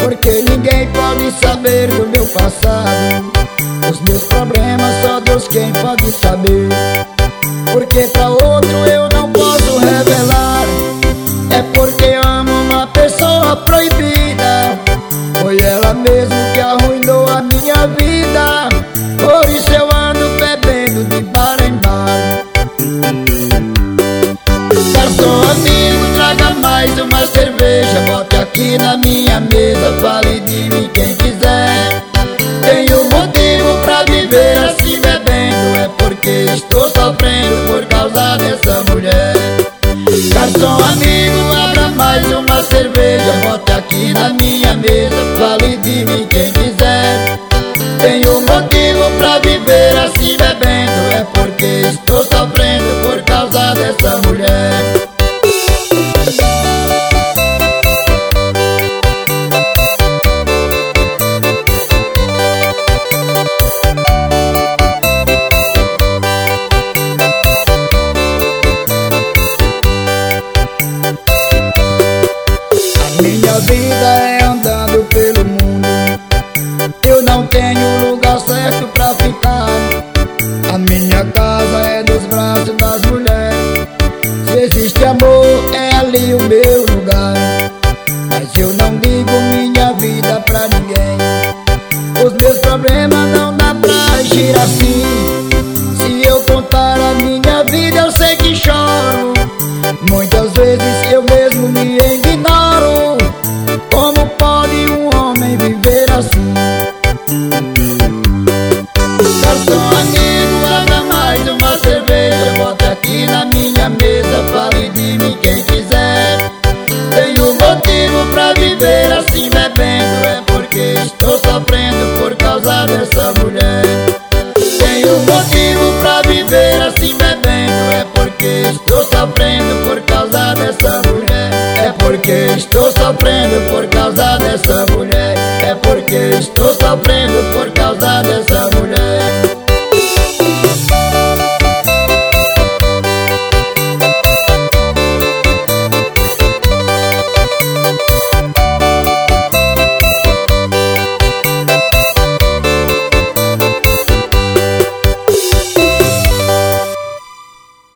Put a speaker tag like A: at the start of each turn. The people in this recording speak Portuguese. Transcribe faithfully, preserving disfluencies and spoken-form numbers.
A: porque ninguém pode saber do meu passado. Os meus problemas só Deus quem pode saber, porque pra outro eu não posso revelar. É porque amo uma pessoa proibida, foi ela mesmo que arruinou a minha vida. Por isso eu ando bebendo de bar em bar. Garçom amigo, traga mais uma cerveja, bote aqui na minha mesa, fale de mim quem quiser. Tenho motivo pra viver assim bebendo, é porque estou sofrendo por causa dessa mulher. Garçom amigo, abra mais uma cerveja, bote aqui na minha mesa, fale de mim quem quiser. Tenho motivo pra viver assim bebendo, é porque estou sofrendo por causa dessa mulher. Minha vida é andando pelo mundo, eu não tenho lugar certo pra ficar. A minha casa é nos braços das mulheres, se existe amor é ali o meu lugar. Mas eu não digo minha vida pra ninguém, os meus problemas não dá pra agir assim. Se eu contar a minha vida eu sei que choro, muitas vezes eu mesmo me ignoro. Como pode um homem viver assim? Garçom amigo, abra mais uma cerveja, bote aqui na minha mesa, fale de mim quem quiser. Tenho motivo pra viver assim bebendo, é porque estou sofrendo por causa dessa mulher. Tenho motivo pra viver assim bebendo, é porque estou sofrendo por causa dessa mulher. É porque estou sofrendo por causa dessa mulher. É porque estou sofrendo por causa dessa mulher.